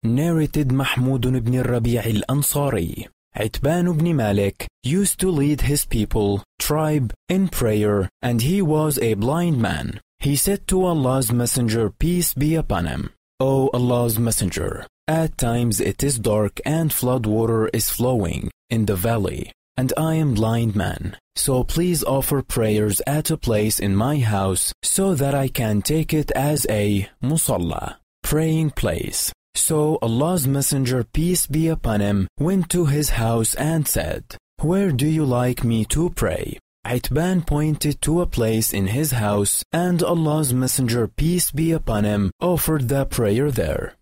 Narrated Mahmoud ibn Rabi' al-Ansari. Itban ibn Malik used to lead his people, tribe, in prayer, and he was a blind man. He said to Allah's Messenger, peace be upon him, O Allah's Messenger, at times it is dark and flood water is flowing in the valley, and I am blind man. So please offer prayers at a place in my house so that I can take it as a musalla, praying place. So Allah's Messenger, peace be upon him, went to his house and said, where do you like me to pray? Itban pointed to a place in his house, and Allah's Messenger, peace be upon him, offered the prayer there.